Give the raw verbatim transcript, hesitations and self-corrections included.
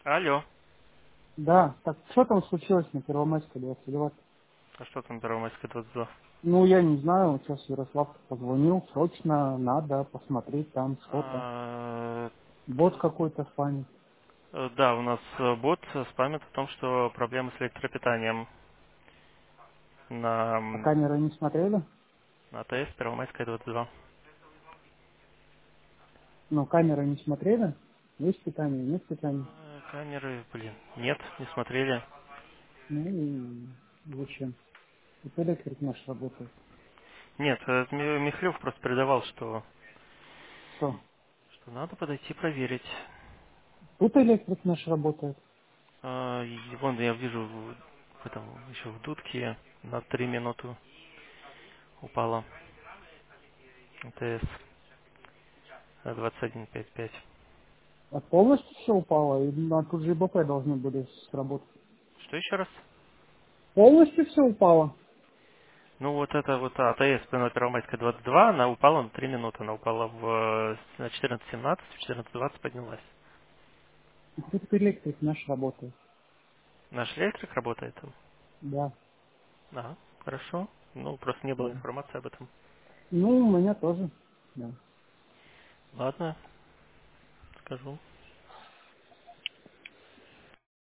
Алло. Да, так что там случилось на Первомайской двадцать два? А что там Первомайская двадцать два? Ну, я не знаю, вот сейчас Ярослав позвонил, срочно надо посмотреть там что-то. А, Бот какой-то спамит. э, Да, у нас э, бот спамит о том, что проблемы с электропитанием на, А м, камеры не смотрели? на АТС Первомайская двадцать два. Ну, камеры не смотрели? Есть питание, нет питания. Э, Камеры, блин, нет, не смотрели. Ну и зачем? Вот электрик наш работает. Нет, э, Ми- Михлев просто передавал, что, Что? что надо подойти проверить. Тут электрик наш работает. А, и вон я вижу в, в этом еще в дудке на три минуты упала АТС двадцать один пятьдесят пять. А полностью все упало, и на тут же ИБП должны были сработать. Что еще раз? Полностью все упало. Ну вот это вот АТС на Первомайской двадцать два, она упала на три минуты. Она упала в, э, на четырнадцать семнадцать, в четырнадцать двадцать поднялась. Тут электрик наш работает. Наш электрик работает там? Да, Ага, хорошо. Ну, просто не было да. информации об этом. Ну, у меня тоже. Да. Ладно, скажу.